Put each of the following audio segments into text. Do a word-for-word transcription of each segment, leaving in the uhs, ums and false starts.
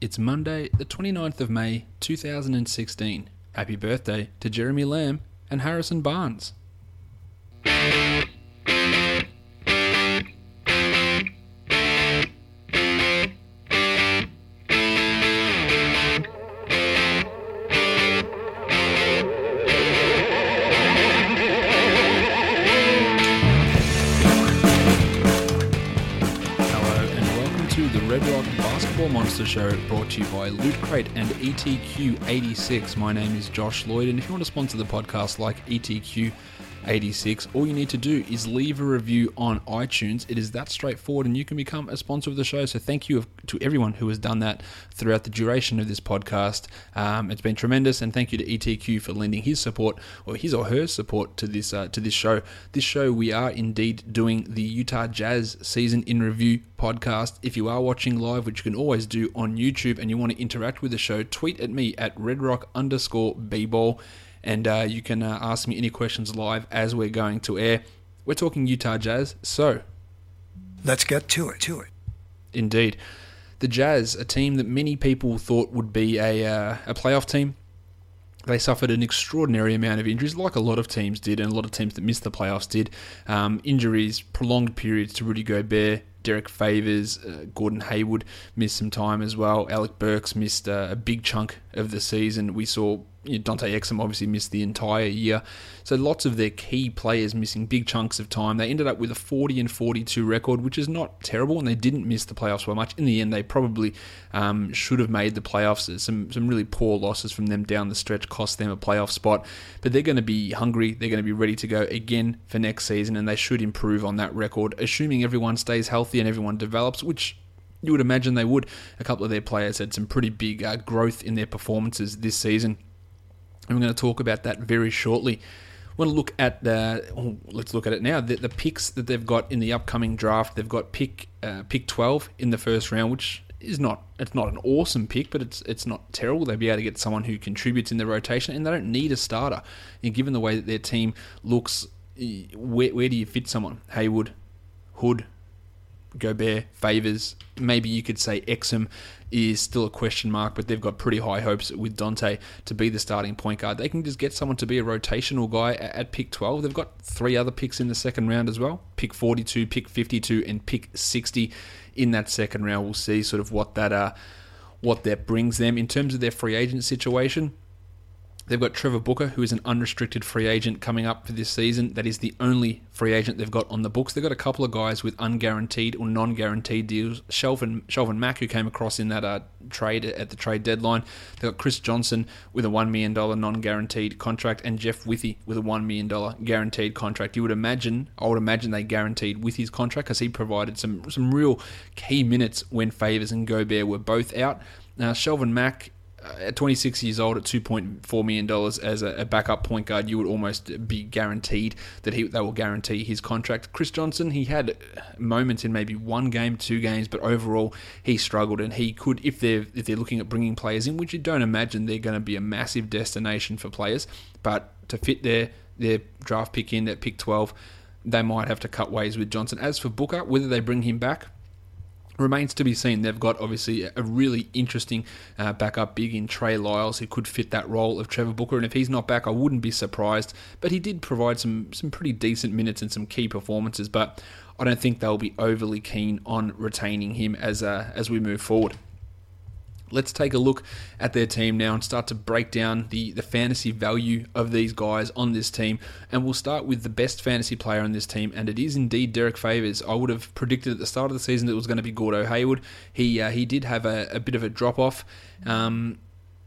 It's Monday, the twenty-ninth of May, two thousand sixteen. Happy birthday to Jeremy Lamb and Harrison Barnes. Monster Show, brought to you by Loot Crate and E T Q eighty-six. My name is Josh Lloyd, and if you want to sponsor the podcast like E T Q eighty-six, all you need to do is leave a review on iTunes. It is that straightforward, and you can become a sponsor of the show. So thank you to everyone who has done that throughout the duration of this podcast. Um, it's been tremendous, and thank you to E T Q for lending his support, or his or her support, to this uh, to this show. This show, we are indeed doing the Utah Jazz Season in Review podcast. If you are watching live, which you can always do on YouTube, and you want to interact with the show, tweet at me at redrock underscore bball. And uh, you can uh, ask me any questions live as we're going to air. We're talking Utah Jazz, so let's get to it. To it. Indeed, the Jazz, a team that many people thought would be a uh, a playoff team. They suffered an extraordinary amount of injuries, like a lot of teams did, and a lot of teams that missed the playoffs did. Um, injuries, prolonged periods to Rudy Gobert, Derek Favors, uh, Gordon Hayward missed some time as well. Alec Burks missed uh, a big chunk of the season. We saw you know, Dante Exum obviously missed the entire year. So lots of their key players missing big chunks of time. They ended up with a forty and forty-two record, which is not terrible, and they didn't miss the playoffs by much. In the end, they probably um, should have made the playoffs. Some some really poor losses from them down the stretch cost them a playoff spot. But they're going to be hungry. They're going to be ready to go again for next season, and they should improve on that record, assuming everyone stays healthy and everyone develops, which you would imagine they would. A couple of their players had some pretty big uh, growth in their performances this season, and we're going to talk about that very shortly. I want to look at the, oh, let's look at it now, the, the picks that they've got in the upcoming draft. They've got pick uh, pick twelve in the first round, which is not, it's not an awesome pick, but it's it's not terrible. They'll be able to get someone who contributes in the rotation, and they don't need a starter. And given the way that their team looks, where, where do you fit someone? Hayward, Hood, Gobert, Favors, maybe you could say Exum is still a question mark, but they've got pretty high hopes with Dante to be the starting point guard. They can just get someone to be a rotational guy at, at pick twelve. They've got three other picks in the second round as well. Pick forty-two, pick fifty-two, and pick sixty in that second round. We'll see sort of what that uh, what that brings them. In terms of their free agent situation, they've got Trevor Booker, who is an unrestricted free agent coming up for this season. That is the only free agent they've got on the books. They've got a couple of guys with unguaranteed or non-guaranteed deals. Shelvin, Shelvin Mack, who came across in that uh, trade at the trade deadline. They've got Chris Johnson with a one million dollars non-guaranteed contract, and Jeff Withey with a one million dollars guaranteed contract. You would imagine, I would imagine they guaranteed Withey's contract because he provided some, some real key minutes when Favors and Gobert were both out. Now, Shelvin Mack, at twenty-six years old, at two point four million dollars as a, a backup point guard, you would almost be guaranteed that he they will guarantee his contract. Chris Johnson, he had moments in maybe one game, two games, but overall he struggled, and he could, if they're if they're looking at bringing players in, which you don't imagine they're going to be a massive destination for players, but to fit their their draft pick in at pick twelve, they might have to cut ways with Johnson. As for Booker, whether they bring him back remains to be seen. They've got obviously a really interesting uh, backup big in Trey Lyles, who could fit that role of Trevor Booker, and if he's not back, I wouldn't be surprised. But he did provide some some pretty decent minutes and some key performances, but I don't think they'll be overly keen on retaining him as uh, as we move forward. Let's take a look at their team now and start to break down the, the fantasy value of these guys on this team. And we'll start with the best fantasy player on this team, and it is indeed Derek Favors. I would have predicted at the start of the season that it was going to be Gordo Hayward. He uh, he did have a, a bit of a drop-off. Um,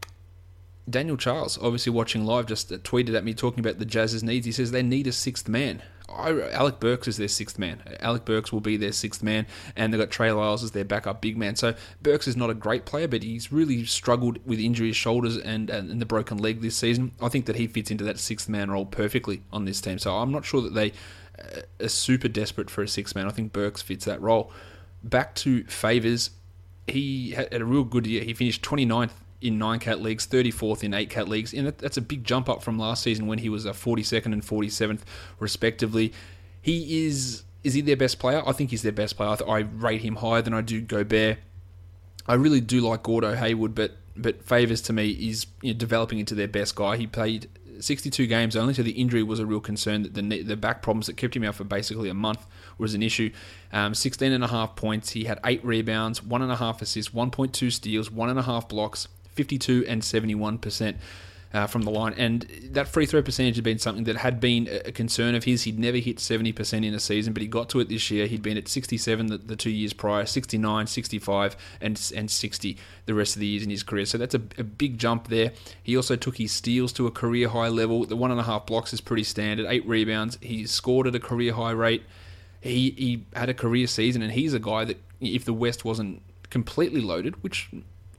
Daniel Charles, obviously watching live, just tweeted at me talking about the Jazz's needs. He says they need a sixth man. I, Alec Burks is their sixth man. Alec Burks will be their sixth man, and they've got Trey Lyles as their backup big man. So Burks is not a great player, but he's really struggled with injuries, shoulders, and, and the broken leg this season. I think that he fits into that sixth man role perfectly on this team. So I'm not sure that they are super desperate for a sixth man. I think Burks fits that role. Back to Favors, he had a real good year. He finished twenty-ninth in nine cat leagues, thirty-fourth in eight cat leagues, and that's a big jump up from last season when he was a forty-second and forty-seventh respectively. He is is he their best player? I think he's their best player. I rate him higher than I do Gobert. I really do like Gordo Hayward, but but Favours to me is, you know, developing into their best guy. He played sixty-two games only, so the injury was a real concern. That the the back problems that kept him out for basically a month was an issue. Um, sixteen and a half points. He had eight rebounds, one and a half assists, one point two steals, one and a half blocks, fifty-two and seventy-one percent. Uh, from the line, and that free throw percentage had been something that had been a concern of his. He'd never hit seventy percent in a season, but he got to it this year. He'd been at sixty-seven the, the two years prior, sixty-nine, sixty-five, and and sixty the rest of the years in his career. So that's a, a big jump there. He also took his steals to a career high level. The one and a half blocks is pretty standard. Eight rebounds. He scored at a career high rate. He he had a career season, and he's a guy that, if the West wasn't completely loaded, which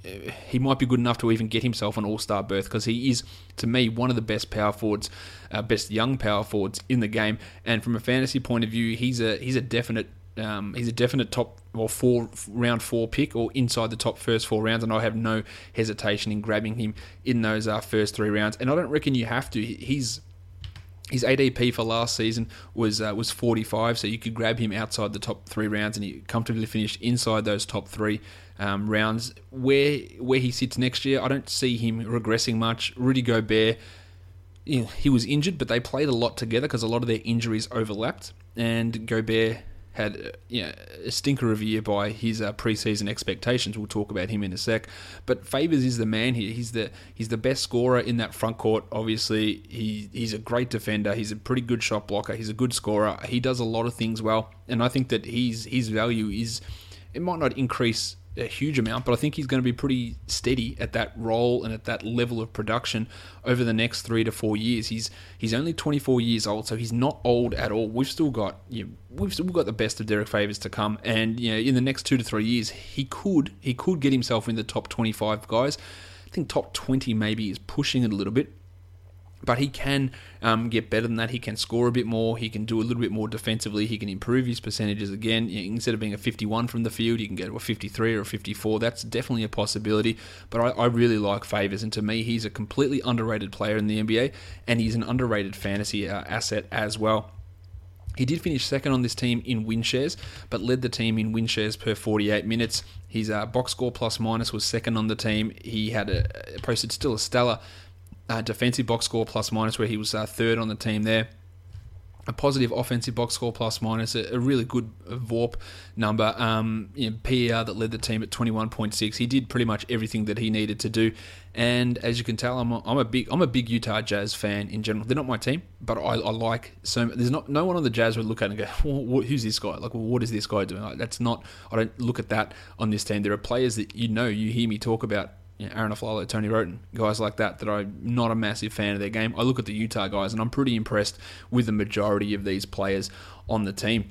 he might be good enough to even get himself an all-star berth, because he is, to me, one of the best power forwards, uh, best young power forwards in the game. And from a fantasy point of view, he's a he's a definite um, he's a definite top or four round four pick, or inside the top first four rounds. And I have no hesitation in grabbing him in those uh, first three rounds. And I don't reckon you have to. He's His A D P for last season was uh, was forty-five, so you could grab him outside the top three rounds, and he comfortably finished inside those top three um, rounds. Where where he sits next year, I don't see him regressing much. Rudy Gobert, you know, he was injured, but they played a lot together because a lot of their injuries overlapped, and Gobert had uh, you know, a stinker of a year by his uh, preseason expectations. We'll talk about him in a sec. But Favours is the man here. He's the he's the best scorer in that front court. Obviously, he he's a great defender. He's a pretty good shot blocker. He's a good scorer. He does a lot of things well, and I think that he's his value is, it might not increase a huge amount, but I think he's going to be pretty steady at that role and at that level of production over the next three to four years. He's he's only twenty-four years old, so he's not old at all. We've still got you know, we've still got the best of Derek Favours to come, and you know, in the next two to three years, he could he could get himself in the top twenty-five guys. I think top twenty maybe is pushing it a little bit. But he can um, get better than that. He can score a bit more. He can do a little bit more defensively. He can improve his percentages again. You know, instead of being a fifty-one from the field, he can go to a fifty-three or a fifty-four. That's definitely a possibility. But I, I really like Favours, and to me, he's a completely underrated player in the N B A, and he's an underrated fantasy uh, asset as well. He did finish second on this team in win shares, but led the team in win shares per forty-eight minutes. His uh, box score plus minus was second on the team. He had a, posted still a stellar Uh, defensive box score plus minus, where he was uh, third on the team there. A positive offensive box score plus minus, a, a really good V O R P number. Um, you know, P E R that led the team at twenty-one point six. He did pretty much everything that he needed to do. And as you can tell, I'm a, I'm a big I'm a big Utah Jazz fan in general. They're not my team, but I, I like so. There's not no one on the Jazz would look at it and go, well, what, who's this guy? Like, well, what is this guy doing? Like, that's not. I don't look at that on this team. There are players that you know, you hear me talk about. You know, Aaron Aflalo, Tony Roten, guys like that, that I'm not a massive fan of their game. I look at the Utah guys, and I'm pretty impressed with the majority of these players on the team.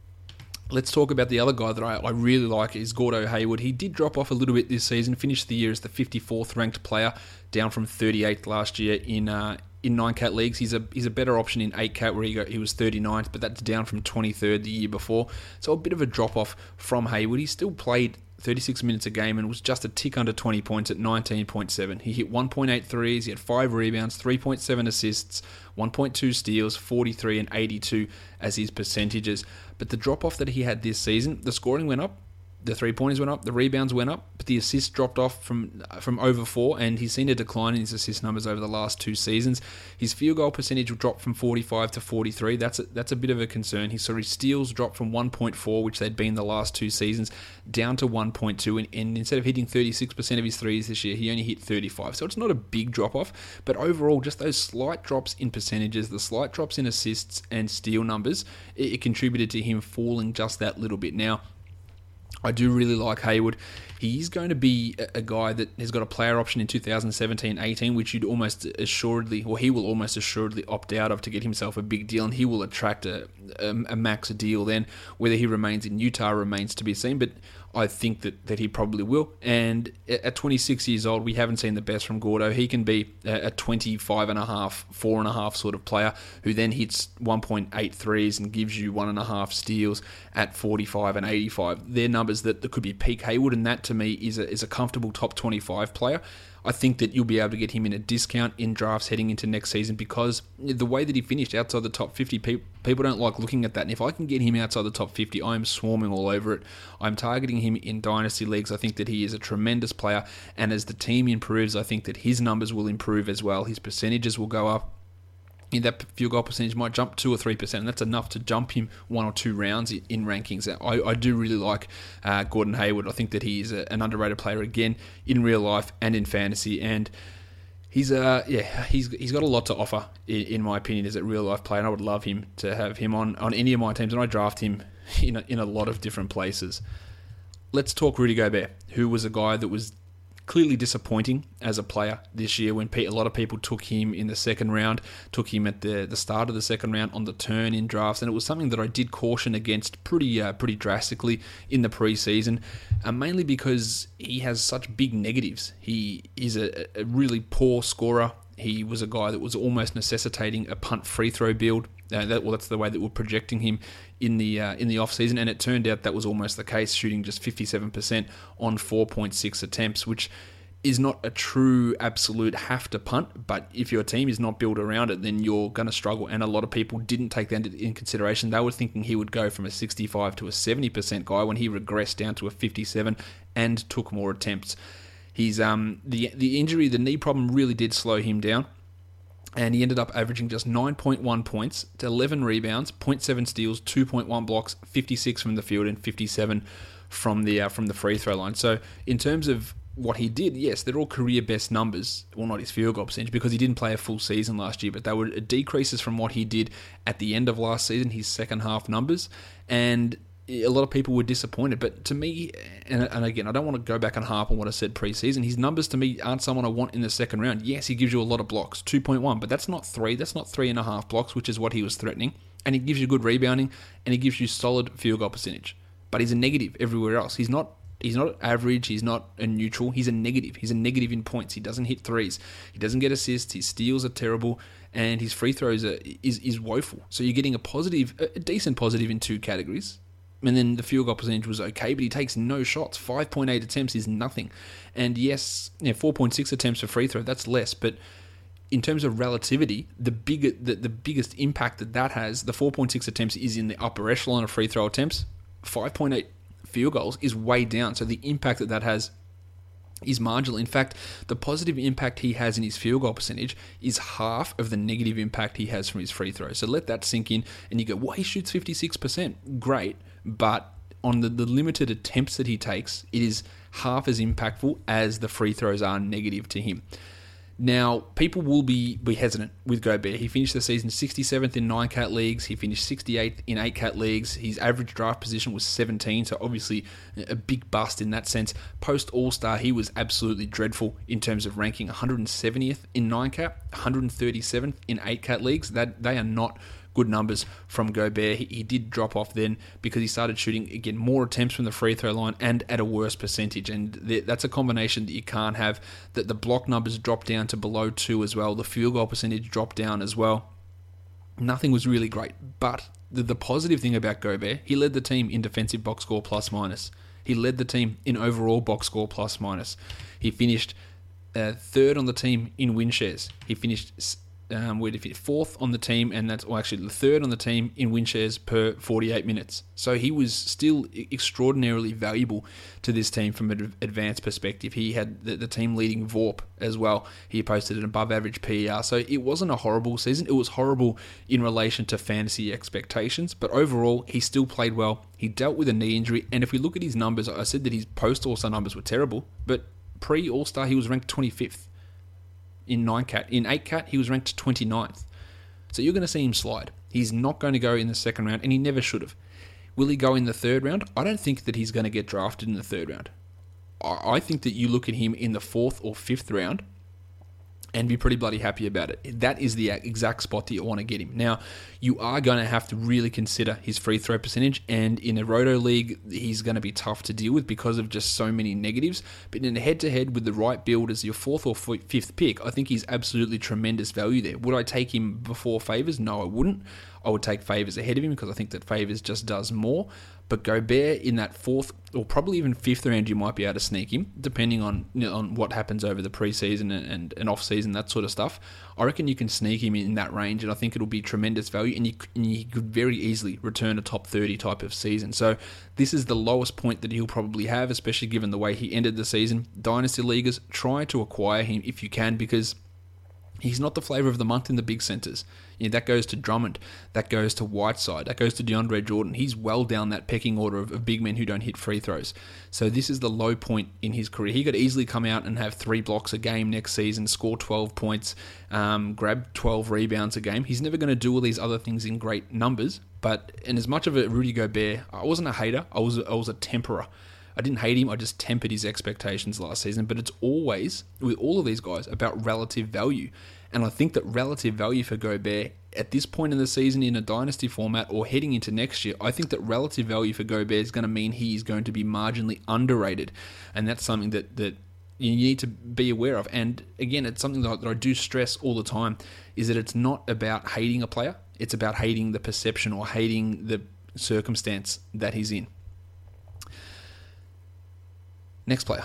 Let's talk about the other guy that I, I really like, is Gordo Hayward. He did drop off a little bit this season, finished the year as the fifty-fourth ranked player, down from thirty-eighth last year in uh, in nine cat leagues. He's a he's a better option in eight cat, where he, got, he was thirty-ninth, but that's down from twenty-third the year before. So a bit of a drop off from Hayward. He still played thirty-six minutes a game and was just a tick under twenty points at nineteen point seven. He hit one point eight threes, he had five rebounds, three point seven assists, one point two steals, forty-three and eighty-two as his percentages. But the drop-off that he had this season, the scoring went up, the three-pointers went up, the rebounds went up, but the assists dropped off from from over four, and he's seen a decline in his assist numbers over the last two seasons. His field goal percentage dropped from forty-five to forty-three. That's a, that's a bit of a concern. His, sorry, steals dropped from one point four, which they'd been the last two seasons, down to one point two, and, and instead of hitting thirty-six percent of his threes this year, he only hit thirty-five. So it's not a big drop-off, but overall, just those slight drops in percentages, the slight drops in assists and steal numbers, it, it contributed to him falling just that little bit. Now, I do really like Hayward. He's going to be a guy that has got a player option in two thousand seventeen eighteen, which you'd almost assuredly, or he will almost assuredly opt out of to get himself a big deal, and he will attract a, a, a max deal then. Whether he remains in Utah remains to be seen, but I think that, that he probably will. And at twenty-six years old, we haven't seen the best from Gordo. He can be a twenty-five and a half, four and a half sort of player who then hits one point eight threes and gives you one and a half steals at forty-five and eighty-five. They're numbers that, that could be peak Hayward, and that to me is a, is a comfortable top twenty-five player. I think that you'll be able to get him in a discount in drafts heading into next season because the way that he finished outside the top fifty, people, people don't like looking at that. And if I can get him outside the top fifty, I'm swarming all over it. I'm targeting him in dynasty leagues. I think that he is a tremendous player. And as the team improves, I think that his numbers will improve as well. His percentages will go up. In that field goal percentage might jump two or three percent, and that's enough to jump him one or two rounds in rankings. I, I do really like uh, Gordon Hayward. I think that he's a, an underrated player again in real life and in fantasy, and he's uh yeah he's he's got a lot to offer in, in my opinion as a real life player. And I would love him to have him on, on any of my teams, and I draft him in a, in a lot of different places. Let's talk Rudy Gobert, who was a guy that was clearly disappointing as a player this year when a lot of people took him in the second round, took him at the, the start of the second round on the turn in drafts, and it was something that I did caution against pretty uh, pretty drastically in the preseason, uh, mainly because he has such big negatives. He is a, a really poor scorer. He was a guy that was almost necessitating a punt free throw build. Uh, that, well, that's the way that we're projecting him in the uh, in the off season, and it turned out that was almost the case, shooting just fifty-seven percent on four point six attempts, which is not a true absolute have to punt. But if your team is not built around it, then you're going to struggle. And a lot of people didn't take that in consideration. They were thinking he would go from a sixty-five to a seventy percent guy when he regressed down to a fifty-seven and took more attempts. He's um the the injury, the knee problem really did slow him down. And he ended up averaging just nine point one points, to eleven rebounds, zero point seven steals, two point one blocks, fifty-six from the field, and fifty-seven from the uh, from the free throw line. So in terms of what he did, yes, they're all career best numbers. Well, not his field goal percentage because he didn't play a full season last year, but they were decreases from what he did at the end of last season, his second half numbers. And a lot of people were disappointed, but to me, and, and again, I don't want to go back and harp on what I said pre-season, his numbers to me aren't someone I want in the second round. Yes, he gives you a lot of blocks, two point one, but that's not three, that's not three and a half blocks, which is what he was threatening, and he gives you good rebounding, and he gives you solid field goal percentage, but he's a negative everywhere else. He's not He's not average, he's not a neutral, he's a negative. He's a negative in points, he doesn't hit threes, he doesn't get assists, his steals are terrible, and his free throws are, is, is woeful. So you're getting a positive, a decent positive in two categories. And then the field goal percentage was okay, but he takes no shots. five point eight attempts is nothing. And yes, yeah, four point six attempts for free throw, that's less. But in terms of relativity, the bigger, the, the biggest impact that that has, the four point six attempts is in the upper echelon of free throw attempts. five point eight field goals is way down. So the impact that that has is marginal. In fact, the positive impact he has in his field goal percentage is half of the negative impact he has from his free throws. So let that sink in, and you go, well, he shoots fifty-six percent. Great. But on the, the limited attempts that he takes, it is half as impactful as the free throws are negative to him. Now, people will be, be hesitant with Gobert. He finished the season sixty-seventh in nine cat leagues. He finished sixty-eighth in eight cat leagues. His average draft position was seventeen, so obviously a big bust in that sense. Post All-Star, he was absolutely dreadful in terms of ranking. one hundred seventieth in nine cat, one hundred thirty-seventh in eight cat leagues. That they are not good numbers from Gobert. He, he did drop off then because he started shooting, again, more attempts from the free throw line and at a worse percentage. And th- that's a combination that you can't have. That the block numbers dropped down to below two as well. The field goal percentage dropped down as well. Nothing was really great. But the, the positive thing about Gobert, he led the team in defensive box score plus minus. He led the team in overall box score plus minus. He finished uh, third on the team in win shares. He finished Um, where he fourth on the team, and that's well, actually the third on the team in win shares per forty-eight minutes. So he was still extraordinarily valuable to this team from an advanced perspective. He had the, the team leading V O R P as well. He posted an above average P E R. So it wasn't a horrible season. It was horrible in relation to fantasy expectations, but overall he still played well. He dealt with a knee injury, and if we look at his numbers, I said that his post All-Star numbers were terrible, but pre All-Star he was ranked twenty-fifth. In nine cat. In eight cat, he was ranked twenty-ninth. So you're going to see him slide. He's not going to go in the second round, and he never should have. Will he go in the third round? I don't think that he's going to get drafted in the third round. I think that you look at him in the fourth or fifth round and be pretty bloody happy about it. That is the exact spot that you want to get him. Now, you are going to have to really consider his free throw percentage, and in a Roto League, he's going to be tough to deal with because of just so many negatives. But in a head-to-head with the right build as your fourth or fifth pick, I think he's absolutely tremendous value there. Would I take him before Favors? No, I wouldn't. I would take Favors ahead of him because I think that Favors just does more. But Gobert in that fourth or probably even fifth round, you might be able to sneak him, depending on you know, on what happens over the preseason and, and, and off-season, that sort of stuff. I reckon you can sneak him in that range, and I think it'll be tremendous value, and you, and you could very easily return a top thirty type of season. So this is the lowest point that he'll probably have, especially given the way he ended the season. Dynasty Leaguers, try to acquire him if you can, because he's not the flavour of the month in the big centres. You know, that goes to Drummond, that goes to Whiteside, that goes to DeAndre Jordan. He's well down that pecking order of, of big men who don't hit free throws. So this is the low point in his career. He could easily come out and have three blocks a game next season, score twelve points, um, grab twelve rebounds a game. He's never going to do all these other things in great numbers. But in as much of a Rudy Gobert, I wasn't a hater. I was I was a temperer. I didn't hate him, I just tempered his expectations last season. But it's always, with all of these guys, about relative value. And I think that relative value for Gobert at this point in the season in a dynasty format or heading into next year, I think that relative value for Gobert is going to mean he is going to be marginally underrated. And that's something that, that you need to be aware of. And again, it's something that I do stress all the time, is that it's not about hating a player. It's about hating the perception or hating the circumstance that he's in. Next player,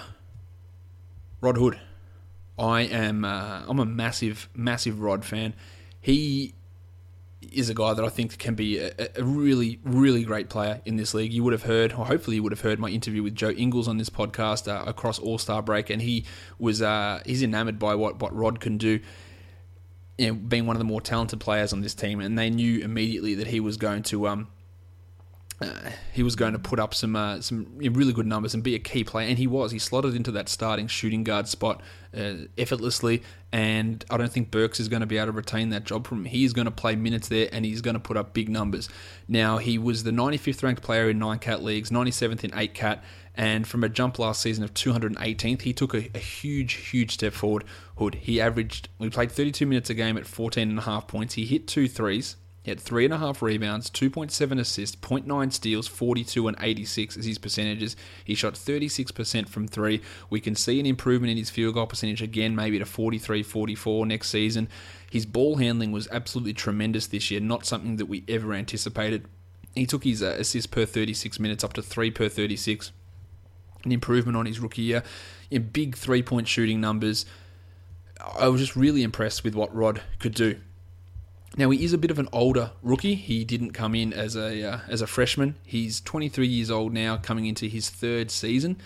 Rod Hood. I am uh, I'm a massive, massive Rod fan. He is a guy that I think can be a, a really, really great player in this league. You would have heard, or hopefully you would have heard, my interview with Joe Ingles on this podcast uh, across All-Star break, and he was uh, he's enamored by what, what Rod can do, you know, being one of the more talented players on this team, and they knew immediately that he was going to um Uh, he was going to put up some uh, some really good numbers and be a key player, and he was. He slotted into that starting shooting guard spot uh, effortlessly, and I don't think Burks is going to be able to retain that job from him. He is going to play minutes there, and he's going to put up big numbers. Now, he was the ninety-fifth ranked player in nine cat leagues, ninety-seventh in eight cat, and from a jump last season of two hundred eighteenth, he took a, a huge, huge step forward. Hood. He averaged, we played thirty-two minutes a game at fourteen and a half points. He hit two threes. He had three and a half rebounds, two point seven assists, zero point nine steals, forty-two and eighty-six as his percentages. He shot thirty-six percent from three. We can see an improvement in his field goal percentage again, maybe to forty-three, forty-four next season. His ball handling was absolutely tremendous this year, not something that we ever anticipated. He took his uh, assists per thirty-six minutes up to three per thirty-six. An improvement on his rookie year. In big three-point shooting numbers. I was just really impressed with what Rod could do. Now, he is a bit of an older rookie. He didn't come in as a uh, as a freshman. He's twenty-three years old now, coming into his third season.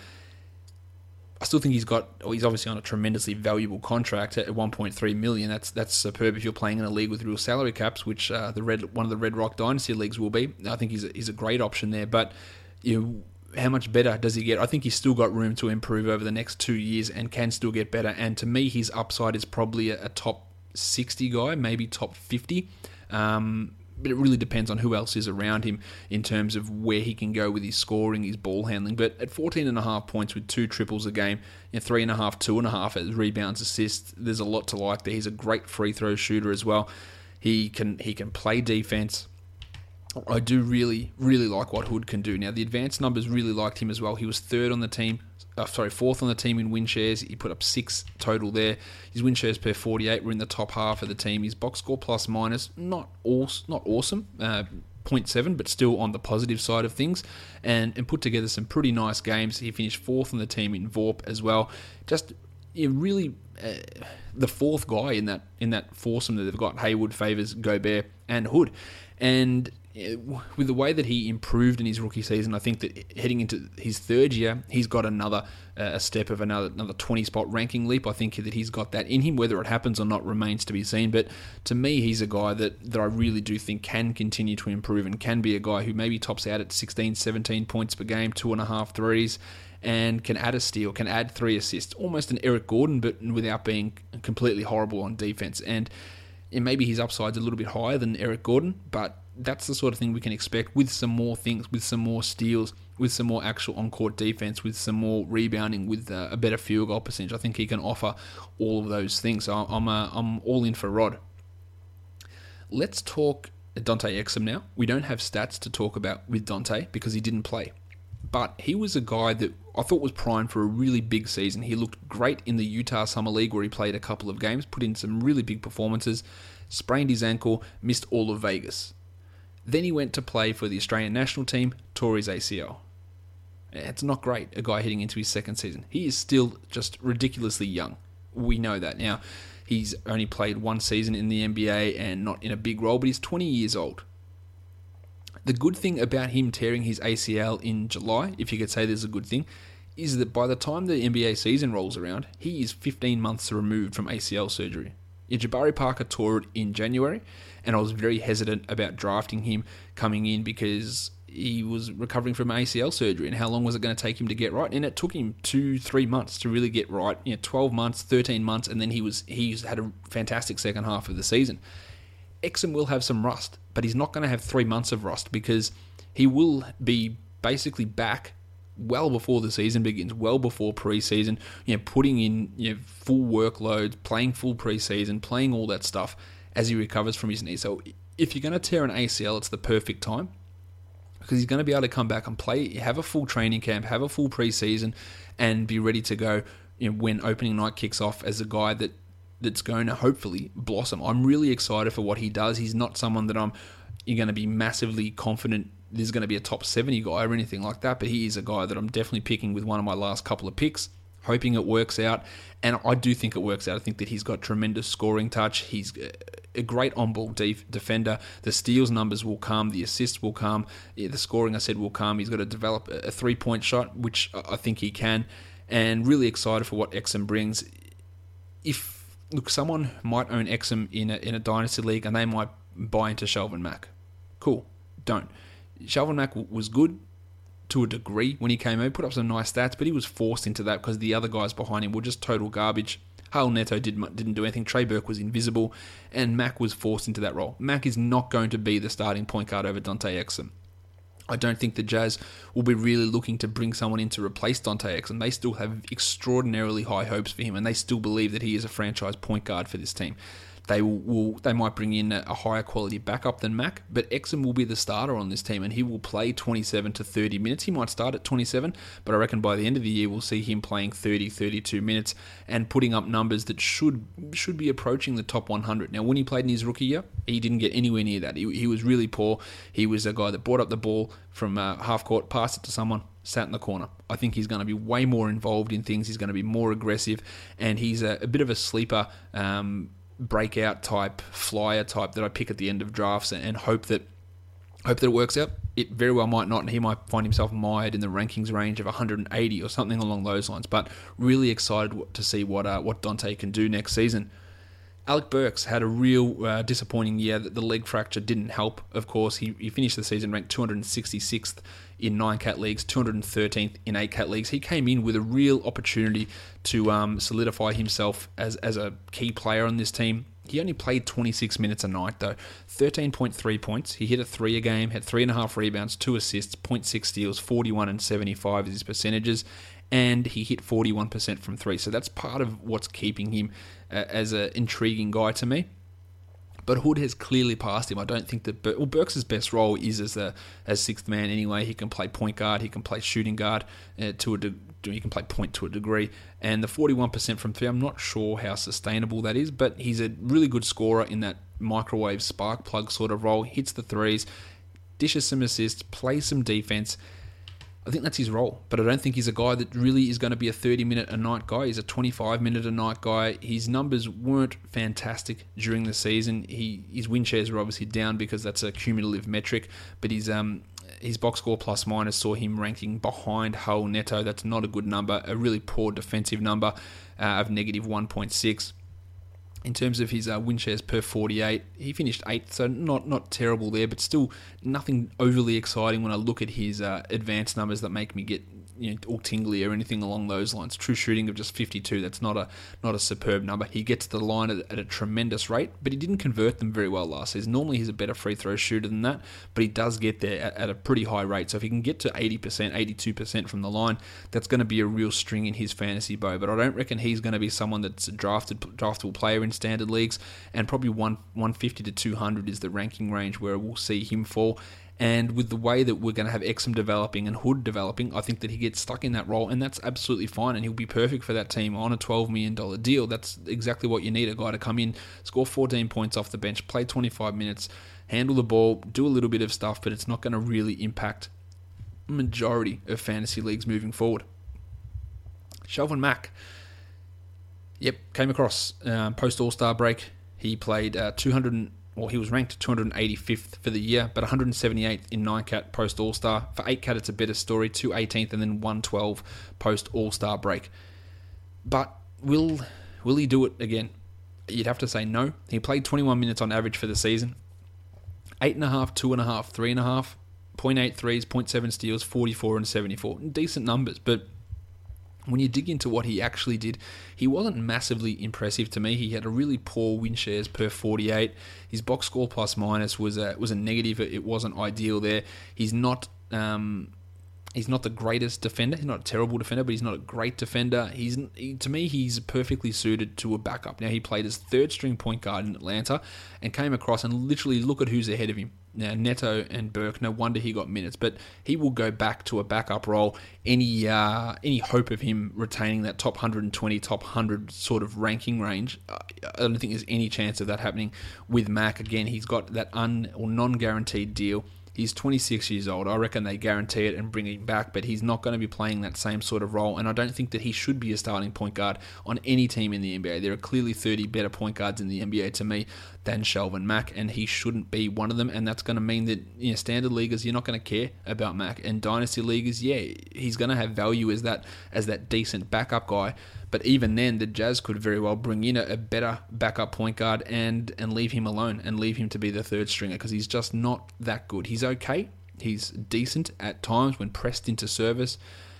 I still think he's got, well, he's obviously on a tremendously valuable contract at one point three million dollars. That's that's superb if you're playing in a league with real salary caps, which uh, the Red one of the Red Rock Dynasty leagues will be. I think he's a, he's a great option there. But you know, how much better does he get? I think he's still got room to improve over the next two years and can still get better. And to me, his upside is probably a, a top sixty guy, maybe top fifty. Um, but it really depends on who else is around him in terms of where he can go with his scoring, his ball handling. But at fourteen and a half points with two triples a game, you know, three and a half, two and a half as rebounds, assists, there's a lot to like there. He's a great free throw shooter as well. He can he can play defense. I do really, really like what Hood can do. Now, the advanced numbers really liked him as well. He was third on the team, uh, sorry, fourth on the team in win shares. He put up six total there. His win shares per forty-eight were in the top half of the team. His box score plus minus, not all, not awesome, uh, zero point seven, but still on the positive side of things, and, and put together some pretty nice games. He finished fourth on the team in V O R P as well. Just you know, really uh, the fourth guy in that in that foursome that they've got, Hayward, Favors, Gobert, and Hood. And with the way that he improved in his rookie season, I think that heading into his third year, he's got another uh, a step of another another twenty spot ranking leap. I think that he's got that in him. Whether it happens or not remains to be seen. But to me, he's a guy that, that I really do think can continue to improve and can be a guy who maybe tops out at sixteen, seventeen points per game, two and a half threes, and can add a steal, can add three assists. Almost an Eric Gordon, but without being completely horrible on defense. And, and maybe his upside's a little bit higher than Eric Gordon, but that's the sort of thing we can expect with some more things, with some more steals, with some more actual on-court defense, with some more rebounding, with uh, a better field goal percentage. I think he can offer all of those things. So I'm uh, I'm all in for Rod. Let's talk Dante Exum now. We don't have stats to talk about with Dante because he didn't play. But he was a guy that I thought was primed for a really big season. He looked great in the Utah Summer League where he played a couple of games, put in some really big performances, sprained his ankle, missed all of Vegas. Then he went to play for the Australian national team, tore his A C L. It's not great, a guy heading into his second season. He is still just ridiculously young. We know that. Now, he's only played one season in the N B A and not in a big role, but he's twenty years old. The good thing about him tearing his A C L in July, if you could say there's a good thing, is that by the time the N B A season rolls around, he is fifteen months removed from A C L surgery. Yeah, Jabari Parker tore it in January, and I was very hesitant about drafting him coming in because he was recovering from A C L surgery, and how long was it going to take him to get right? And it took him two, three months to really get right. You know, twelve months, thirteen months, and then he was he's had a fantastic second half of the season. Exum will have some rust, but he's not going to have three months of rust because he will be basically back well before the season begins, well before preseason, you know, putting in you know, full workloads, playing full preseason, playing all that stuff as he recovers from his knee. So if you're going to tear an A C L, it's the perfect time because he's going to be able to come back and play, have a full training camp, have a full preseason, and be ready to go you know, when opening night kicks off as a guy that that's going to hopefully blossom. I'm really excited for what he does. He's not someone that I'm you're going to be massively confident there's going to be a top seventy guy or anything like that, but he is a guy that I'm definitely picking with one of my last couple of picks, hoping it works out, and I do think it works out. I think that he's got tremendous scoring touch. He's a great on-ball def- defender. The steals numbers will come. The assists will come. Yeah, the scoring, I said, will come. He's got to develop a three-point shot, which I think he can, and really excited for what Exum brings. If Look, someone might own Exum in a, in a dynasty league, and they might buy into Shelvin Mack. Cool. Don't. Shelvin Mack was good to a degree when he came out, put up some nice stats, but he was forced into that because the other guys behind him were just total garbage. Hale Neto did, didn't do anything. Trey Burke was invisible, and Mack was forced into that role. Mack is not going to be the starting point guard over Dante Exum. I don't think the Jazz will be really looking to bring someone in to replace Dante Exum. They still have extraordinarily high hopes for him, and they still believe that he is a franchise point guard for this team. They will, will they might bring in a higher quality backup than Mack, but Exum will be the starter on this team, and he will play twenty-seven to thirty minutes. He might start at twenty-seven, but I reckon by the end of the year we'll see him playing thirty, thirty-two minutes and putting up numbers that should should be approaching the top one hundred. Now, when he played in his rookie year, he didn't get anywhere near that. He, he was really poor. He was a guy that brought up the ball from uh, half court, passed it to someone, sat in the corner. I think he's going to be way more involved in things. He's going to be more aggressive, and he's a, a bit of a sleeper um, breakout type, flyer type that I pick at the end of drafts and, and hope that hope that it works out. It very well might not, and he might find himself mired in the rankings range of one hundred eighty or something along those lines. But really excited to see what uh, what Dante can do next season. Alec Burks had a real uh, disappointing year. The leg fracture didn't help, of course. He, he finished the season ranked two hundred sixty-sixth in nine-cat leagues, two hundred thirteenth in eight-cat leagues. He came in with a real opportunity to um, solidify himself as, as a key player on this team. He only played twenty-six minutes a night, though. thirteen point three points. He hit a three a game, had three and a half rebounds, two assists, zero point six steals, forty-one and seventy-five is his percentages, and he hit forty-one percent from three. So that's part of what's keeping him uh, as an intriguing guy to me. But Hood has clearly passed him. I don't think that... Bur- well, Burks' best role is as a as sixth man anyway. He can play point guard. He can play shooting guard uh, to a de- he can play point to a degree. And the forty-one percent from three, I'm not sure how sustainable that is, but he's a really good scorer in that microwave spark plug sort of role. Hits the threes, dishes some assists, plays some defense. I think that's his role, but I don't think he's a guy that really is going to be a thirty-minute-a-night guy. He's a twenty-five-minute-a-night guy. His numbers weren't fantastic during the season. He His win shares were obviously down because that's a cumulative metric, but his um his box score plus minus saw him ranking behind Hale Neto. That's not a good number, a really poor defensive number uh, of negative one point six. In terms of his uh, win shares per forty-eight, he finished eighth, so not not terrible there, but still nothing overly exciting when I look at his uh, advanced numbers that make me get you know all tingly or anything along those lines. True shooting of just fifty-two, that's not a not a superb number. He gets to the line at, at a tremendous rate, but he didn't convert them very well last season. Normally he's a better free throw shooter than that, but he does get there at, at a pretty high rate. So if he can get to eighty percent, eighty-two percent from the line, that's going to be a real string in his fantasy bow. But I don't reckon he's going to be someone that's a drafted draftable player in standard leagues, and probably one, 150 to two hundred is the ranking range where we'll see him fall. And with the way that we're going to have Exum developing and Hood developing, I think that he gets stuck in that role, and that's absolutely fine, and he'll be perfect for that team on a twelve million dollars deal. That's exactly what you need, a guy to come in, score fourteen points off the bench, play twenty-five minutes, handle the ball, do a little bit of stuff, but it's not going to really impact majority of fantasy leagues moving forward. Shelvin Mack, yep, came across um, post All-Star break. He played uh, two hundred, well, he was ranked two hundred eighty-fifth for the year, but one hundred seventy-eighth in nine cat post All-Star. For eight cat, it's a better story, two eighteenth and then one twelve post All-Star break. But will will he do it again? You'd have to say no. He played twenty-one minutes on average for the season. Eight and a half, two and a half, three and a half, point eight threes, point seven steals, forty-four and seventy-four. Decent numbers, but when you dig into what he actually did, he wasn't massively impressive to me. He had a really poor win shares per forty-eight. His box score plus minus was a was a negative. It wasn't ideal there. He's not um, he's not the greatest defender. He's not a terrible defender, but he's not a great defender. He's he, to me, he's perfectly suited to a backup. Now, he played as third string point guard in Atlanta and came across and literally look at who's ahead of him. Now, Neto and Burke, no wonder he got minutes, but he will go back to a backup role. Any uh, any hope of him retaining that top one hundred twenty, top one hundred sort of ranking range, I don't think there's any chance of that happening with Mac. Again, he's got that un or non-guaranteed deal. He's twenty-six years old. I reckon they guarantee it and bring him back, but he's not going to be playing that same sort of role, and I don't think that he should be a starting point guard on any team in the N B A. There are clearly thirty better point guards in the N B A to me than Shelvin Mack, and he shouldn't be one of them, and that's going to mean that, you know, standard leaguers, you're not going to care about Mack, and dynasty leaguers, yeah, he's going to have value as that as that decent backup guy. But even then, the Jazz could very well bring in a, a better backup point guard and and leave him alone and leave him to be the third stringer, because he's just not that good. He's okay. He's decent at times when pressed into service,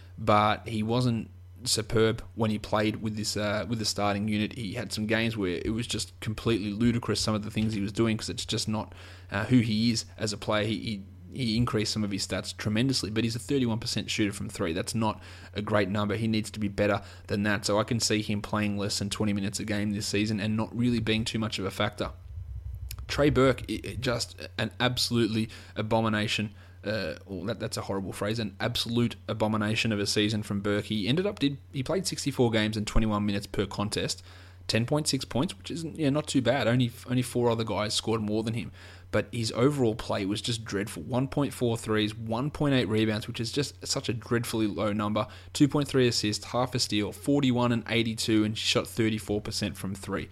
but he wasn't superb when he played with this uh, with the starting unit. He had some games where it was just completely ludicrous, some of the things he was doing, because it's just not uh, who he is as a player. He, he He increased some of his stats tremendously, but he's a thirty-one percent shooter from three. That's not a great number. He needs to be better than that. So I can see him playing less than twenty minutes a game this season and not really being too much of a factor. Trey Burke, just an absolutely abomination. Uh, well, that, that's a horrible phrase. An absolute abomination of a season from Burke. He ended up did he played sixty-four games and twenty-one minutes per contest, ten point six points, which isn't yeah not too bad. Only only four other guys scored more than him. But his overall play was just dreadful. one point four threes, one point eight rebounds, which is just such a dreadfully low number. two point three assists, half a steal, forty-one and eighty-two, and shot thirty-four percent from three.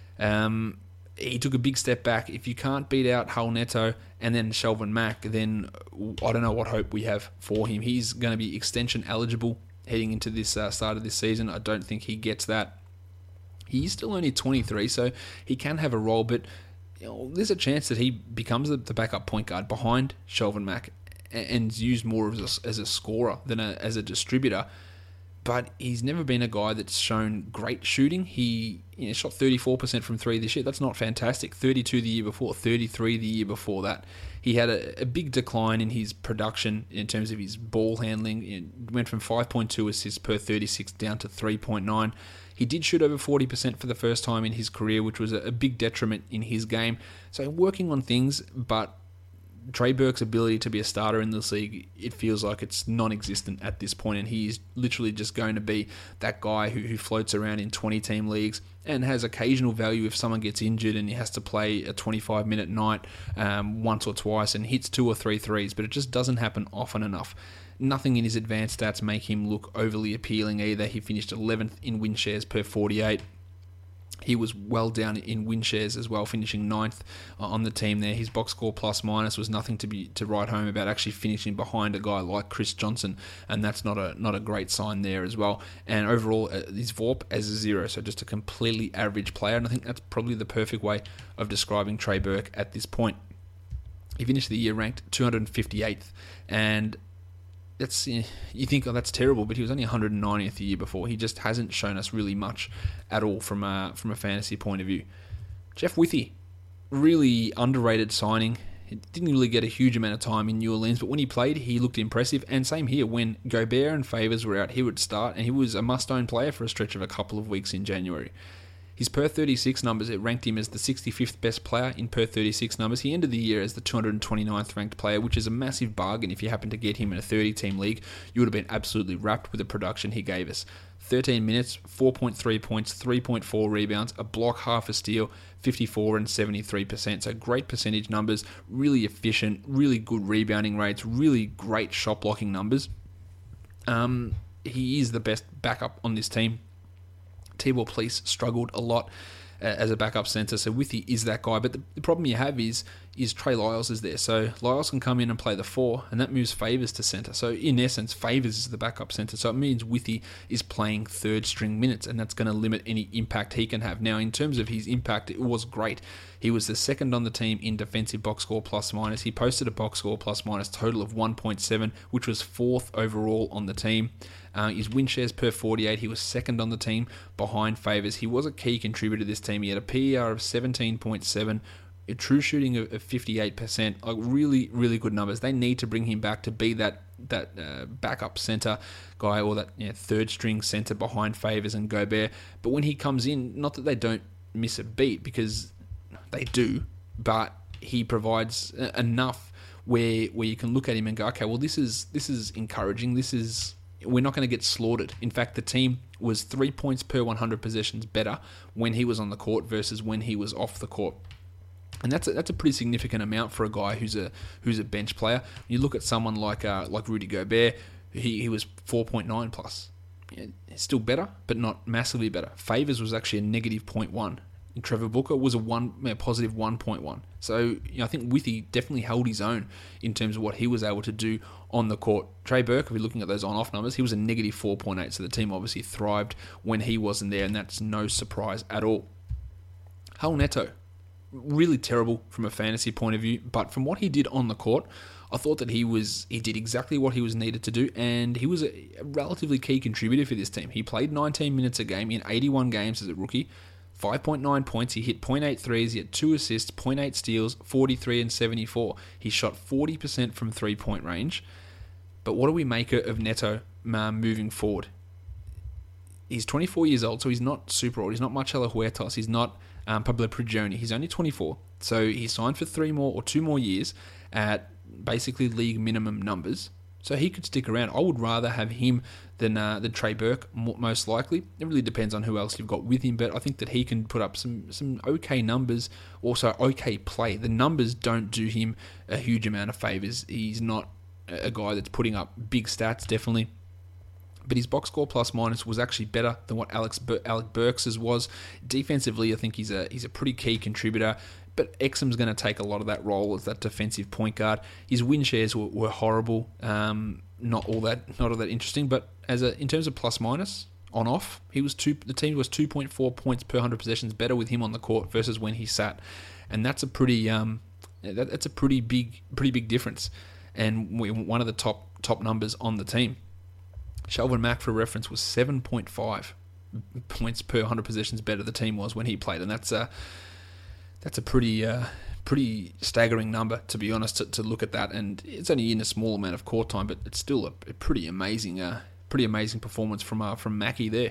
Um, he took a big step back. If you can't beat out Hull Neto and then Shelvin Mack, then I don't know what hope we have for him. He's going to be extension eligible heading into this uh, start of this season. I don't think he gets that. He's still only twenty-three, so he can have a role, but you know, there's a chance that he becomes the backup point guard behind Shelvin Mack and is used more as a, as a scorer than a, as a distributor. But he's never been a guy that's shown great shooting. He you know, shot thirty-four percent from three this year. That's not fantastic. thirty-two the year before, thirty-three the year before that. He had a, a big decline in his production in terms of his ball handling. It went from five point two assists per thirty-six down to three point nine. He did shoot over forty percent for the first time in his career, which was a big detriment in his game. So working on things, but Trey Burke's ability to be a starter in this league, it feels like it's non-existent at this point, and he's literally just going to be that guy who, who floats around in twenty-team leagues and has occasional value if someone gets injured and he has to play a twenty-five minute night um, once or twice and hits two or three threes, but it just doesn't happen often enough. Nothing in his advanced stats make him look overly appealing either. He finished eleventh in win shares per forty-eight. He was well down in win shares as well, finishing ninth on the team there. His box score plus minus was nothing to be to write home about, actually finishing behind a guy like Chris Johnson, and that's not a not a great sign there as well. And overall, uh, his V O R P as a zero, so just a completely average player, and I think that's probably the perfect way of describing Trey Burke at this point. He finished the year ranked two hundred fifty-eighth, and that's you think, oh, that's terrible, but he was only one hundred ninetieth the year before. He just hasn't shown us really much at all from a, from a fantasy point of view. Jeff Withey, really underrated signing. He didn't really get a huge amount of time in New Orleans, but when he played, he looked impressive. And same here, when Gobert and Favors were out, he would start, and he was a must-own player for a stretch of a couple of weeks in January. His per thirty-six numbers, it ranked him as the sixty-fifth best player in per thirty-six numbers. He ended the year as the two hundred twenty-ninth ranked player, which is a massive bargain. If you happen to get him in a thirty-team league, you would have been absolutely wrapped with the production he gave us. thirteen minutes, four point three points, three point four rebounds, a block, half a steal, fifty-four and seventy-three percent. So great percentage numbers, really efficient, really good rebounding rates, really great shot blocking numbers. Um, he is the best backup on this team. T-Ball Police struggled a lot uh, as a backup centre, so Withy is that guy. But the, the problem you have is is Trey Lyles is there. So Lyles can come in and play the four, and that moves Favors to centre. So in essence, Favors is the backup centre. So it means Withy is playing third string minutes, and that's going to limit any impact he can have. Now, in terms of his impact, it was great. He was the second on the team in defensive box score plus minus. He posted a box score plus minus total of one point seven, which was fourth overall on the team. Uh, his win shares per forty-eight, he was second on the team behind Favors. He was a key contributor to this team. He had a P E R of seventeen point seven, a true shooting of, of fifty-eight percent. Like really, really good numbers. They need to bring him back to be that that uh, backup center guy, or that you know, third string center behind Favors and Gobert. But when he comes in, not that they don't miss a beat, because they do, but he provides enough where where you can look at him and go, okay, well this is this is encouraging. This is We're not going to get slaughtered. In fact, the team was three points per one hundred possessions better when he was on the court versus when he was off the court. And that's a, that's a pretty significant amount for a guy who's a who's a bench player. You look at someone like uh, like Rudy Gobert, he, he was four point nine plus. Yeah, still better, but not massively better. Favors was actually a negative zero point one. And Trevor Booker was a one a positive one point one. So you know, I think Withy definitely held his own in terms of what he was able to do on the court. Trey Burke, if we're looking at those on-off numbers, he was a negative four point eight. So the team obviously thrived when he wasn't there, and that's no surprise at all. Raul Neto, really terrible from a fantasy point of view, but from what he did on the court, I thought that he was he did exactly what he was needed to do, and he was a, a relatively key contributor for this team. He played nineteen minutes a game in eighty-one games as a rookie, five point nine points, he hit zero point eight threes, he had two assists, zero point eight steals, forty-three and seventy-four. He shot forty percent from three-point range. But what do we make of Neto uh, moving forward? He's twenty-four years old, so he's not super old. He's not Marcelo Huertas. He's not um, Pablo Prigioni. He's only twenty-four. So he signed for three more or two more years at basically league minimum numbers. So he could stick around. I would rather have him than uh, than Trey Burke, most likely. It really depends on who else you've got with him, but I think that he can put up some, some okay numbers, also okay play. The numbers don't do him a huge amount of favours. He's not a guy that's putting up big stats, definitely. But his box score plus minus was actually better than what Alex Bur- Alec Burks' was. Defensively, I think he's a he's a pretty key contributor. But Exum's going to take a lot of that role as that defensive point guard. His win shares were, were horrible, um, not all that not all that interesting. But as a in terms of plus minus on off, he was two. The team was two point four points per one hundred possessions better with him on the court versus when he sat, and that's a pretty um, that, that's a pretty big pretty big difference, and one of the top top numbers on the team. Shelvin Mack, for reference, was seven point five points per one hundred possessions better the team was when he played, and that's a that's a pretty uh, pretty staggering number, to be honest, to, to look at that. And it's only in a small amount of court time, but it's still a, a pretty amazing uh, pretty amazing performance from uh, from Mackie there.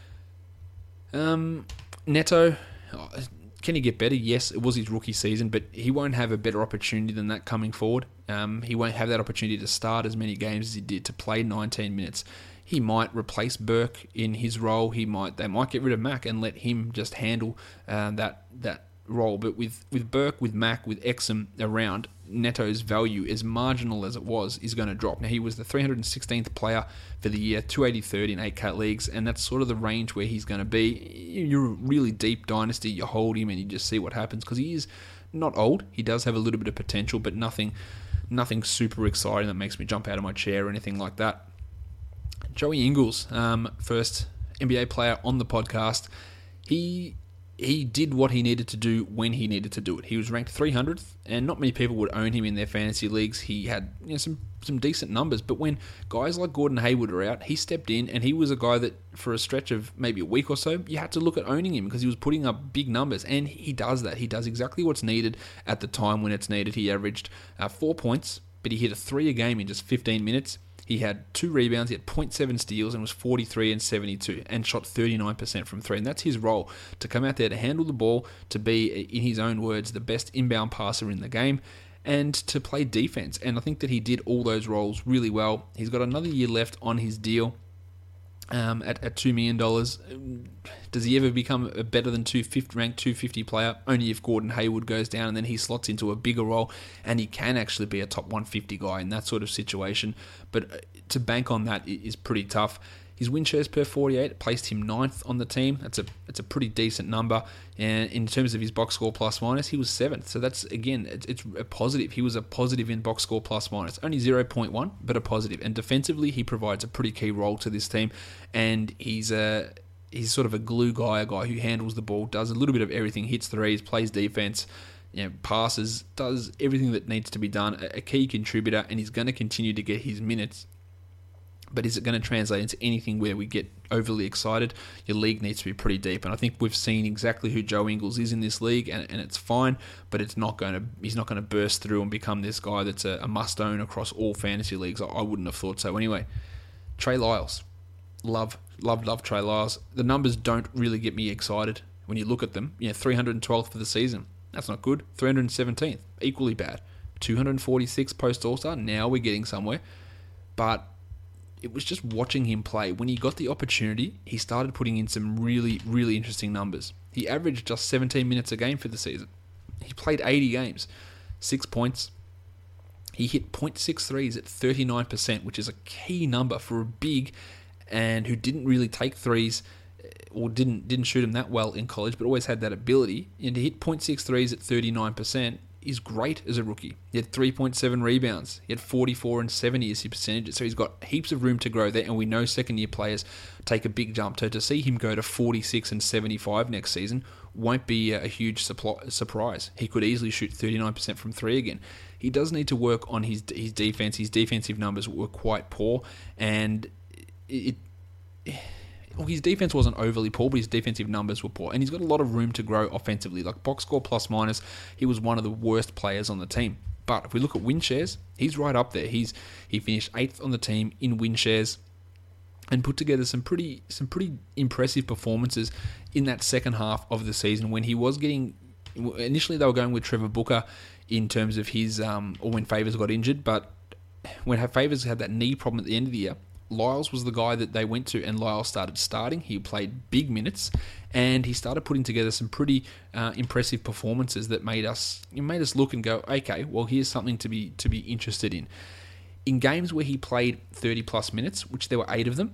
Um, Neto, oh, can he get better? Yes, it was his rookie season, but he won't have a better opportunity than that coming forward. Um, he won't have that opportunity to start as many games as he did, to play nineteen minutes. He might replace Burke in his role. He might they might get rid of Mack and let him just handle uh, that that role. But with, with Burke, with Mack, with Exum around, Neto's value, as marginal as it was, is going to drop. Now, he was the three hundred sixteenth player for the year, two eighty-third in eight cat leagues, and that's sort of the range where he's going to be. You're a really deep dynasty, you hold him and you just see what happens, because he is not old. He does have a little bit of potential, but nothing nothing super exciting that makes me jump out of my chair or anything like that. Joey Ingles, um, first N B A player on the podcast. He... He did what he needed to do when he needed to do it. He was ranked three hundredth, and not many people would own him in their fantasy leagues. He had you know, some some decent numbers, but when guys like Gordon Hayward are out, he stepped in, and he was a guy that, for a stretch of maybe a week or so, you had to look at owning him because he was putting up big numbers, and he does that. He does exactly what's needed at the time when it's needed. He averaged uh, four points, but he hit a three a game in just fifteen minutes. He had two rebounds, he had point seven steals, and was forty-three and seventy-two, and shot thirty-nine percent from three. And that's his role, to come out there to handle the ball, to be, in his own words, the best inbound passer in the game, and to play defense. And I think that he did all those roles really well. He's got another year left on his deal. Um, at, at two million dollars. Does he ever become a better than two fifty, ranked two fifty player? Only if Gordon Hayward goes down and then he slots into a bigger role, and he can actually be a top one fifty guy in that sort of situation. But to bank on that is pretty tough. His win shares per forty-eight placed him ninth on the team. That's a that's a pretty decent number. And in terms of his box score plus minus, he was seventh. So that's, again, it's, it's a positive. He was a positive in box score plus minus. Only zero point one, but a positive. And defensively, he provides a pretty key role to this team. And he's a he's sort of a glue guy, a guy who handles the ball, does a little bit of everything, hits threes, plays defense, you know, passes, does everything that needs to be done. A, a key contributor, and he's going to continue to get his minutes. But is it going to translate into anything where we get overly excited? Your league needs to be pretty deep, and I think we've seen exactly who Joe Ingles is in this league, and, and it's fine. But it's not going to he's not going to burst through and become this guy that's a, a must own across all fantasy leagues. I, I wouldn't have thought so. Anyway, Trey Lyles, love, love, love Trey Lyles. The numbers don't really get me excited when you look at them. You know, three hundred twelfth for the season. That's not good. three hundred seventeenth, equally bad. two hundred forty-six post All Star. Now we're getting somewhere, but it was just watching him play. When he got the opportunity, he started putting in some really, really interesting numbers. He averaged just seventeen minutes a game for the season. He played eighty games, six points. He hit point six threes at thirty-nine percent, which is a key number for a big and who didn't really take threes or didn't didn't shoot them that well in college, but always had that ability. And to hit point six threes at thirty-nine percent is great as a rookie. He had three point seven rebounds. He had forty-four and seventy as his percentages. So he's got heaps of room to grow there, and we know second-year players take a big jump. So to see him go to forty-six and seventy-five next season won't be a huge surprise. He could easily shoot thirty-nine percent from three again. He does need to work on his his defense. His defensive numbers were quite poor, and it... it Well, his defense wasn't overly poor, but his defensive numbers were poor. And he's got a lot of room to grow offensively. Like box score plus minus, he was one of the worst players on the team. But if we look at win shares, he's right up there. He's he finished eighth on the team in win shares and put together some pretty some pretty impressive performances in that second half of the season when he was getting... Initially, they were going with Trevor Booker in terms of his... Um, or when Favors got injured, but when Favors had that knee problem at the end of the year, Lyles was the guy that they went to, and Lyles started starting. He played big minutes, and he started putting together some pretty uh, impressive performances that made us made us look and go, okay, well, here's something to be to be interested in. In games where he played thirty plus minutes, which there were eight of them,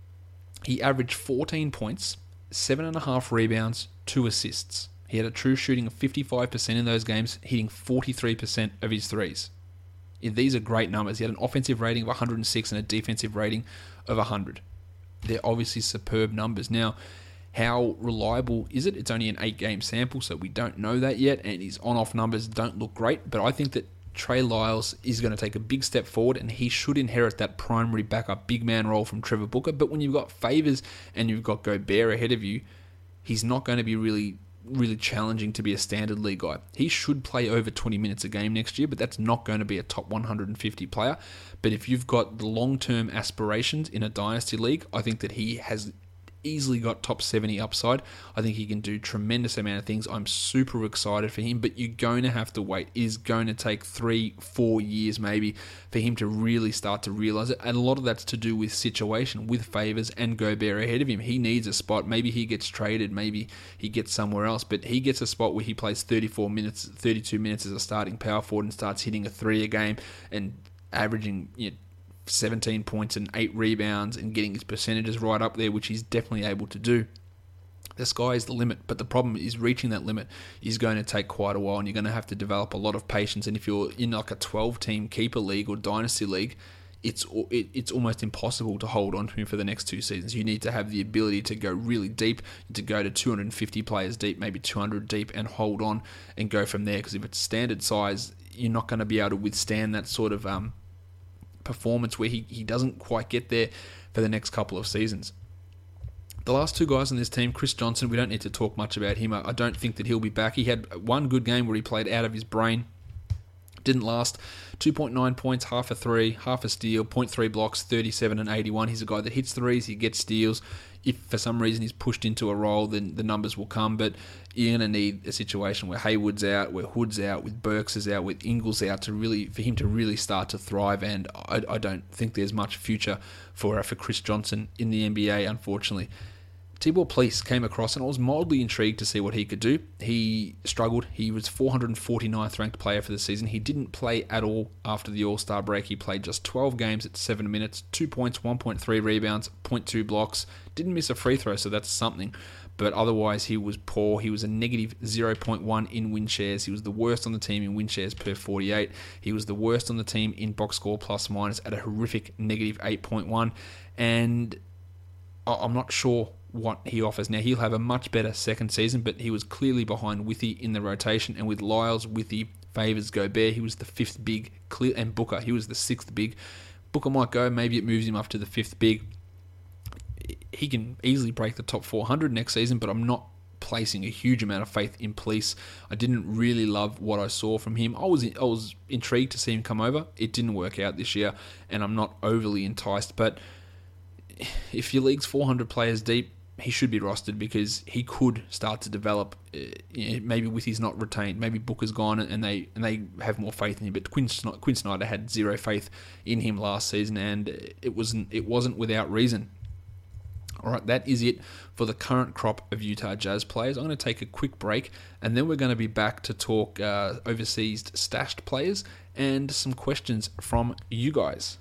he averaged fourteen points, seven and a half rebounds, two assists. He had a true shooting of fifty-five percent in those games, hitting forty-three percent of his threes. These are great numbers. He had an offensive rating of one hundred six and a defensive rating of one hundred. They're obviously superb numbers. Now, how reliable is it? It's only an eight-game sample, so we don't know that yet, and his on-off numbers don't look great, but I think that Trey Lyles is going to take a big step forward, and he should inherit that primary backup big man role from Trevor Booker. But when you've got Favors and you've got Gobert ahead of you, he's not going to be really... really challenging to be a standard league guy. He should play over twenty minutes a game next year, but that's not going to be a top one hundred fifty player. But if you've got the long-term aspirations in a dynasty league, I think that he has easily got top seventy upside. I think he can do tremendous amount of things. I'm super excited for him, but you're going to have to wait. It is going to take three, four years maybe for him to really start to realize it. And a lot of that's to do with situation, with Favors and Gobert ahead of him. He needs a spot. Maybe he gets traded. Maybe he gets somewhere else. But he gets a spot where he plays thirty-four minutes, thirty-two minutes as a starting power forward and starts hitting a three a game and averaging, you know, seventeen points and eight rebounds and getting his percentages right up there, which he's definitely able to do. The sky is the limit, but the problem is reaching that limit is going to take quite a while, and you're going to have to develop a lot of patience. And if you're in like a twelve-team keeper league or dynasty league, it's it, it's almost impossible to hold on to him for the next two seasons. You need to have the ability to go really deep, to go to two hundred fifty players deep, maybe two hundred deep, and hold on and go from there. Because if it's standard size, you're not going to be able to withstand that sort of um, performance where he, he doesn't quite get there for the next couple of seasons. The last two guys on this team, Chris Johnson, we don't need to talk much about him. I don't think that he'll be back. He had one good game where he played out of his brain, Didn't last. two point nine points, half a three, half a steal, zero point three blocks, thirty-seven and eighty-one. He's a guy that hits threes, he gets steals. If for some reason he's pushed into a role, then the numbers will come. But you're going to need a situation where Hayward's out, where Hood's out, with Burks is out, with Ingles out to really for him to really start to thrive. And I, I don't think there's much future for for Chris Johnson in the N B A, unfortunately. Tibor Pleiss came across, and I was mildly intrigued to see what he could do. He struggled. He was four hundred forty-ninth ranked player for the season. He didn't play at all after the All-Star break. He played just twelve games at seven minutes, two points, one point three rebounds, zero point two blocks. Didn't miss a free throw, so that's something. But otherwise, he was poor. He was a negative zero point one in win shares. He was the worst on the team in win shares per forty-eight. He was the worst on the team in box score plus minus at a horrific negative eight point one. And I'm not sure what he offers. Now, he'll have a much better second season, but he was clearly behind Withy in the rotation, and with Lyles, Withy, Favors, Gobert, he was the fifth big, clear, and Booker, he was the sixth big. Booker might go, maybe it moves him up to the fifth big. He can easily break the top four hundred next season, but I'm not placing a huge amount of faith in Pleiss. I didn't really love what I saw from him. I was I was intrigued to see him come over. It didn't work out this year, and I'm not overly enticed, but if your league's four hundred players deep, he should be rostered because he could start to develop. Uh, you know, maybe Withy's not retained, maybe Booker's gone, and they and they have more faith in him. But Quinn, Quinn Snyder had zero faith in him last season, and it wasn't it wasn't without reason. All right, that is it for the current crop of Utah Jazz players. I'm going to take a quick break, and then we're going to be back to talk uh, overseas stashed players and some questions from you guys.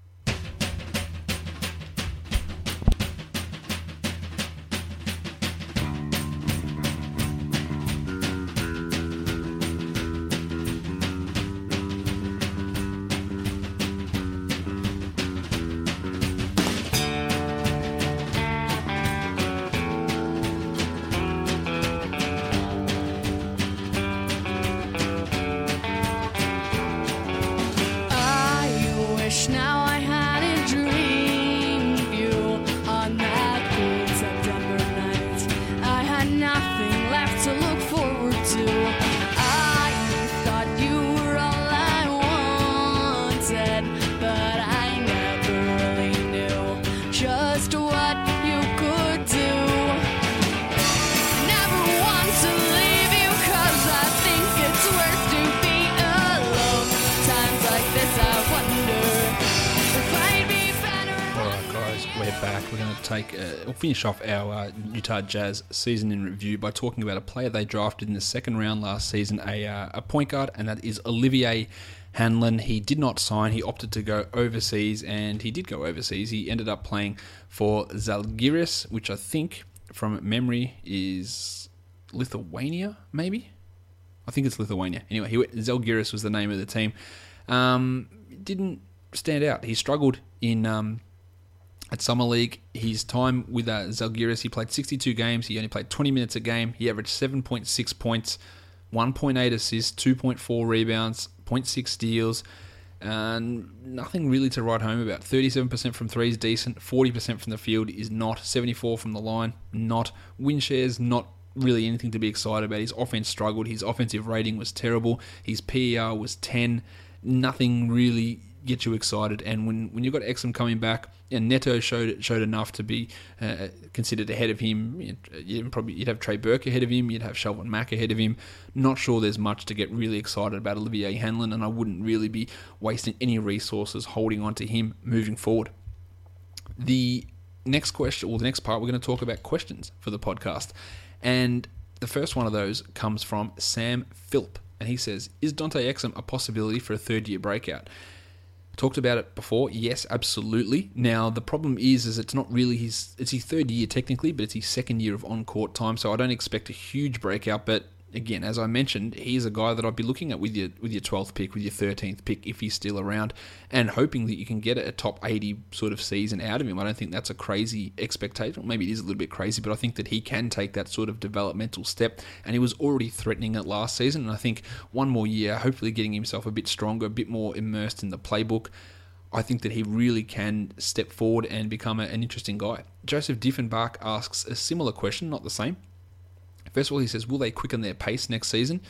Take uh, we'll finish off our uh, Utah Jazz season in review by talking about a player they drafted in the second round last season, a uh, a point guard, and that is Olivier Hanlon. He did not sign. He opted to go overseas, and he did go overseas. He ended up playing for Zalgiris, which I think, from memory, is Lithuania, maybe? I think it's Lithuania. Anyway, he went, Zalgiris was the name of the team. Um, didn't stand out. He struggled in... Um, At Summer League, his time with uh, Zalgiris, he played sixty-two games. He only played twenty minutes a game. He averaged seven point six points, one point eight assists, two point four rebounds, zero point six steals, and nothing really to write home about. thirty-seven percent from three is decent. forty percent from the field is not. seventy-four from the line, not. Win shares, not really anything to be excited about. His offense struggled. His offensive rating was terrible. His P E R was ten. Nothing really get you excited. And when, when you've got Exum coming back, and Neto showed showed enough to be uh, considered ahead of him. You'd, you'd probably you'd have Trey Burke ahead of him. You'd have Shelvin Mack ahead of him. Not sure there's much to get really excited about Olivier Hanlon, and I wouldn't really be wasting any resources holding on to him moving forward. The next question, or the next part, we're going to talk about questions for the podcast, and the first one of those comes from Sam Philp, and he says, "Is Dante Exum a possibility for a third-year breakout?" Talked about it before. Yes, absolutely. Now, the problem is, is it's not really his, it's his third year technically, but it's his second year of on-court time, so I don't expect a huge breakout, but again, as I mentioned, he's a guy that I'd be looking at with your with your twelfth pick, with your thirteenth pick, if he's still around, and hoping that you can get a top eighty sort of season out of him. I don't think that's a crazy expectation. Maybe it is a little bit crazy, but I think that he can take that sort of developmental step, and he was already threatening it last season, and I think one more year, hopefully getting himself a bit stronger, a bit more immersed in the playbook, I think that he really can step forward and become a, an interesting guy. Joseph Diffenbach asks a similar question, not the same. First of all, he says, will they quicken their pace next season?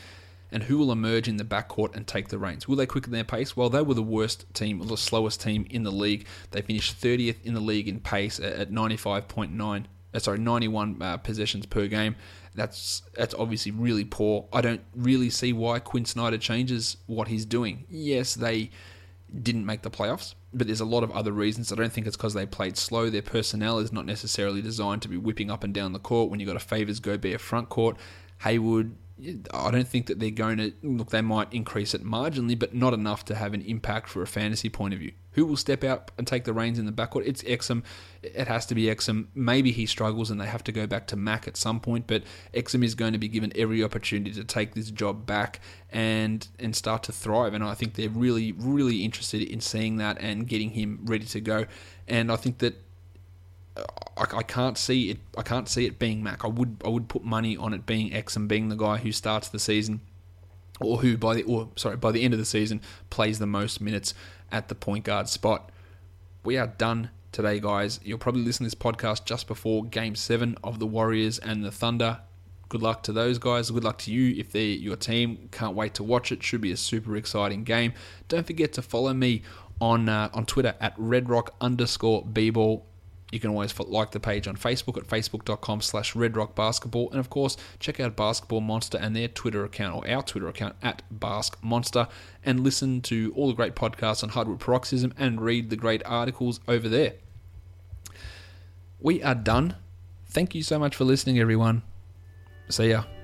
and who will emerge in the backcourt and take the reins? Will they quicken their pace? Well, they were the worst team, or the slowest team in the league. They finished thirtieth in the league in pace at ninety-five point nine. Uh, sorry, ninety-one uh, possessions per game. That's that's obviously really poor. I don't really see why Quinn Snyder changes what he's doing. Yes, they didn't make the playoffs, but there's a lot of other reasons. I don't think it's because they played slow. Their personnel is not necessarily designed to be whipping up and down the court when you've got a Favors Gobert front court. Hayward, I don't think that they're going to... Look, they might increase it marginally, but not enough to have an impact for a fantasy point of view. Who will step out and take the reins in the backcourt? It's Exum. It has to be Exum. Maybe he struggles and they have to go back to Mac at some point, but Exum is going to be given every opportunity to take this job back and and start to thrive. And I think they're really, really interested in seeing that and getting him ready to go. And I think that I, I can't see it. I can't see it being Mac. I would I would put money on it being Exum, being the guy who starts the season, or who by the or sorry by the end of the season plays the most minutes at the point guard spot. We are done today, guys. You'll probably listen to this podcast just before Game seven of the Warriors and the Thunder. Good luck to those guys. Good luck to you if they're your team. Can't wait to watch it. Should be a super exciting game. Don't forget to follow me on uh, on Twitter at redrock underscore bball. You can always like the page on Facebook at facebook.com slash redrockbasketball. And of course, check out Basketball Monster and their Twitter account, or our Twitter account, at baskmonster, and listen to all the great podcasts on hardwood paroxysm and read the great articles over there. We are done. Thank you so much for listening, everyone. See ya.